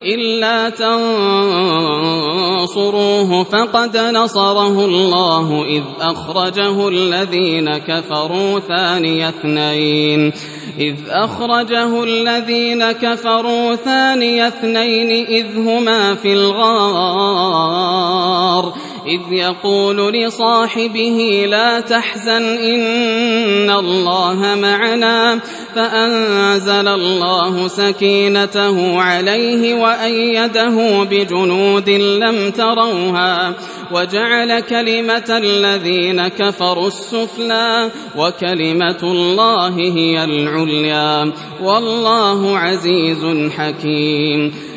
إلا تنصروه فقد نصره الله إذ أخرجه الذين كفروا ثاني اثنين إذ هما في الغار إذ يقول لصاحبه لا تحزن إن الله معنا فأنزل الله سكينته عليه وأيده بجنود لم تروها وجعل كلمة الذين كفروا السفلى وكلمة الله هي العليا والله عزيز حكيم.